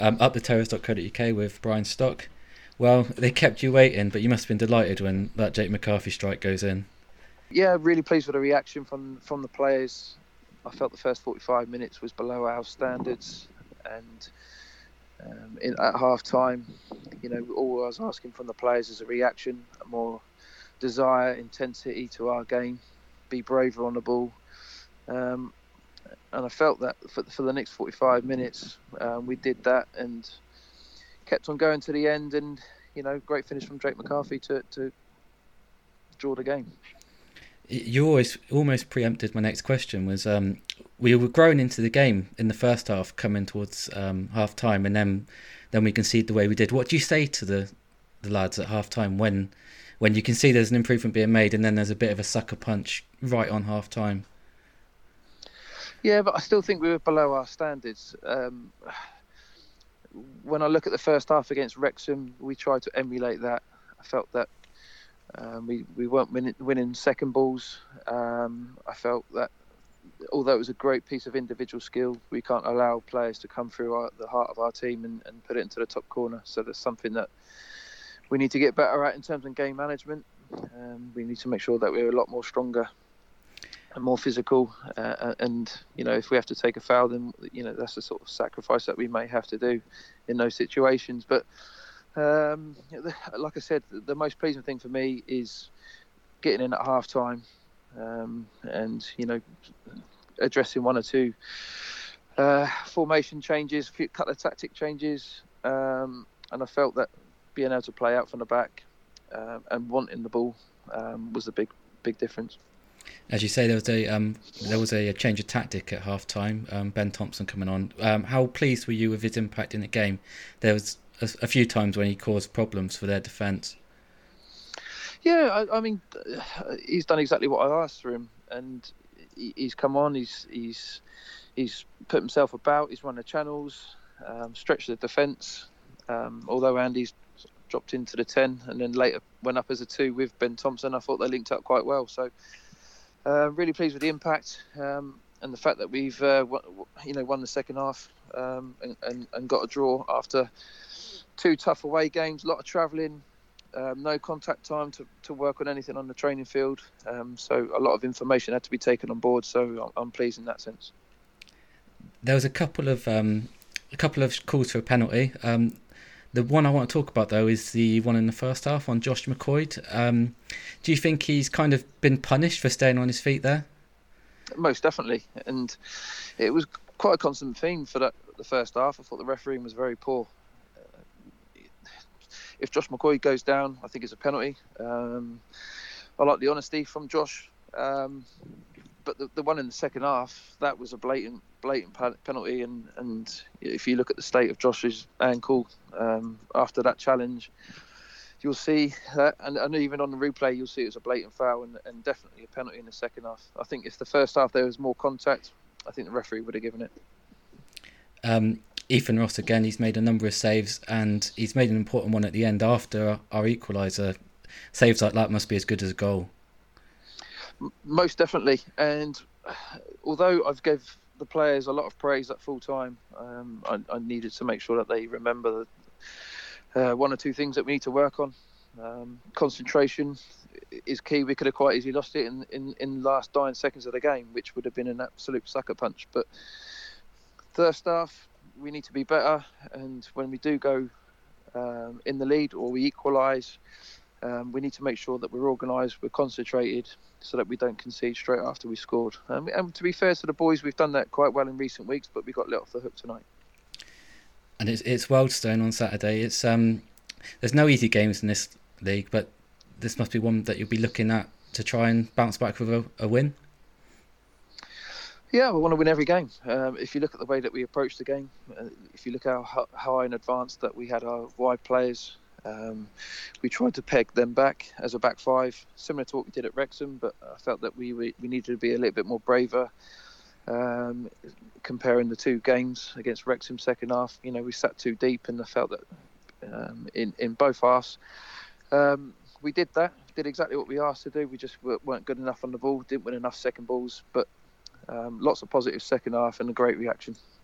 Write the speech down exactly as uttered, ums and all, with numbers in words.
um, up the terrace dot co dot U K with Brian Stock. Well, they kept you waiting, but you must have been delighted when that Jake McCarthy strike goes in. Yeah, really pleased with the reaction from from the players. I felt the first forty-five minutes was below our standards, and um, in, at half time, you know, all I was asking from the players is a reaction, a more desire, intensity to our game, be braver on the ball. Um, and I felt that for, for the next forty-five minutes, um, we did that and kept on going to the end. And, you know, great finish from Jake McCarthy to, to draw the game. You always almost preempted my next question. Was um, we were growing into the game in the first half, coming towards um, half time, and then then we conceded the way we did. What do you say to the, the lads at half time when when you can see there's an improvement being made, and then there's a bit of a sucker punch right on half time? Yeah, but I still think we were below our standards. Um, when I look at the first half against Wrexham, we tried to emulate that. I felt that um, we, we weren't winning, winning second balls. Um, I felt that although it was a great piece of individual skill, we can't allow players to come through our, the heart of our team and, and put it into the top corner. So that's something that we need to get better at in terms of game management. Um, we need to make sure that we're a lot more stronger and more physical, uh, and you know, if we have to take a foul, then you know that's the sort of sacrifice that we may have to do in those situations. But um, like I said, the most pleasing thing for me is getting in at half time, um, and you know, addressing one or two uh, formation changes, a few couple of tactic changes, um, and I felt that being able to play out from the back uh, and wanting the ball um, was a big big difference. As you say, there was a um, there was a change of tactic at half time. Um, Ben Thompson coming on. Um, how pleased were you with his impact in the game? There was a, a few times when he caused problems for their defence. Yeah, I, I mean, he's done exactly what I asked for him, and he's come on. He's he's he's put himself about. He's run the channels, um, stretched the defence. Um, although Andy's dropped into the ten and then later went up as a two with Ben Thompson, I thought they linked up quite well. So. Uh, really pleased with the impact um, and the fact that we've, uh, w- you know, won the second half um, and, and, and got a draw after two tough away games, a lot of travelling, um, no contact time to, to work on anything on the training field. Um, so a lot of information had to be taken on board. So I'm pleased in that sense. There was a couple of um, a couple of calls for a penalty. Um, The one I want to talk about, though, is the one in the first half on Josh McCoy. Um, do you think he's kind of been punished for staying on his feet there? Most definitely. And it was quite a constant theme for that, the first half. I thought the refereeing was very poor. Uh, if Josh McCoy goes down, I think it's a penalty. Um, I like the honesty from Josh. Um, but the, the one in the second half, that was a blatant blatant penalty, and, and if you look at the state of Josh's ankle um, after that challenge, you'll see that, and, and even on the replay you'll see it was a blatant foul and, and definitely a penalty in the second half. I think if the first half there was more contact, I think the referee would have given it. Um, Ethan Ross again, he's made a number of saves and he's made an important one at the end after our, our equaliser. Saves like that must be as good as a goal. Most definitely, and although I've gave the players a lot of praise at full time, um, I, I needed to make sure that they remember that uh, one or two things that we need to work on. Um, concentration is key. We could have quite easily lost it in, in, in the last nine seconds of the game, which would have been an absolute sucker punch. But first half, we need to be better, and when we do go um, in the lead or we equalise, um, we need to make sure that we're organised, we're concentrated, so that we don't concede straight after we scored. Um, and to be fair to the boys, we've done that quite well in recent weeks, but we got let off the hook tonight. And it's it's Wealdstone on Saturday. It's um, there's no easy games in this league, but this must be one that you'll be looking at to try and bounce back with a, a win. Yeah, we want to win every game. Um, if you look at the way that we approached the game, uh, if you look at how high in advance that we had our wide players, Um, we tried to peg them back as a back five, similar to what we did at Wrexham, but I felt that we we, we needed to be a little bit more braver. Um, comparing the two games against Wrexham second half, you know, we sat too deep, and I felt that um, in in both halves um, we did that, did exactly what we asked to do. We just weren't good enough on the ball, didn't win enough second balls, but um, lots of positives second half and a great reaction.